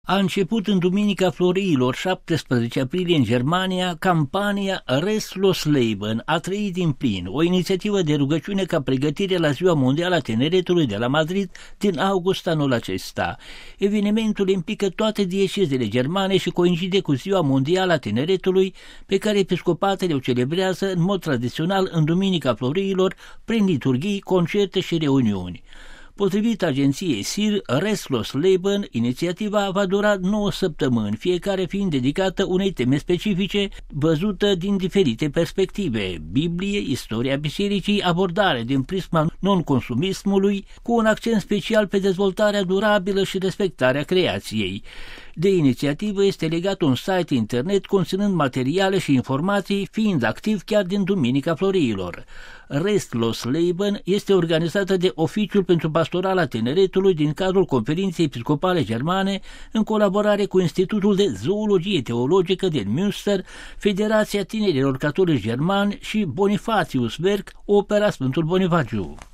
A început în Duminica Florilor, 17 aprilie, în Germania, campania Restlos Leben, a trăit din plin, o inițiativă de rugăciune ca pregătire la Ziua Mondială a Tineretului de la Madrid din august anul acesta. Evenimentul implică toate diecezele germane și coincide cu Ziua Mondială a Tineretului, pe care episcopatele o celebrează în mod tradițional în Duminica Florilor, prin liturghii, concerte și reuniuni. Potrivit agenției SIR, Restlos Leben, inițiativa va dura 9 săptămâni, fiecare fiind dedicată unei teme specifice, văzută din diferite perspective: Biblie, istoria bisericii, abordare din prisma non-consumismului, cu un accent special pe dezvoltarea durabilă și respectarea creației. De inițiativă este legat un site internet conținând materiale și informații, fiind activ chiar din Duminica Florilor. Restlos Leben este organizată de Oficiul pentru Pastorala Tineretului din cadrul Conferinței Episcopale Germane, în colaborare cu Institutul de Zoologie Teologică din Münster, Federația Tinerilor Catolici Germani și Bonifatius Werk, Opera Sfântul Bonifaciu.